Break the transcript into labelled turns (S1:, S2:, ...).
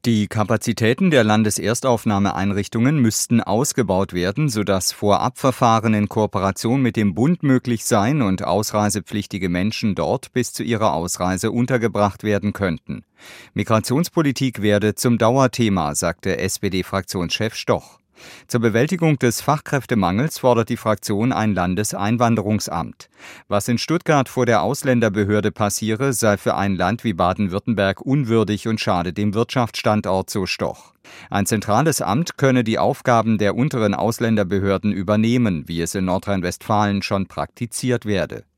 S1: Die Kapazitäten der Landeserstaufnahmeeinrichtungen müssten ausgebaut werden, sodass Vorabverfahren in Kooperation mit dem Bund möglich seien und ausreisepflichtige Menschen dort bis zu ihrer Ausreise untergebracht werden könnten. Migrationspolitik werde zum Dauerthema, sagte SPD-Fraktionschef Stoch. Zur Bewältigung des Fachkräftemangels fordert die Fraktion ein Landeseinwanderungsamt. Was in Stuttgart vor der Ausländerbehörde passiere, sei für ein Land wie Baden-Württemberg unwürdig und schade dem Wirtschaftsstandort, so Stoch. Ein zentrales Amt könne die Aufgaben der unteren Ausländerbehörden übernehmen, wie es in Nordrhein-Westfalen schon praktiziert werde.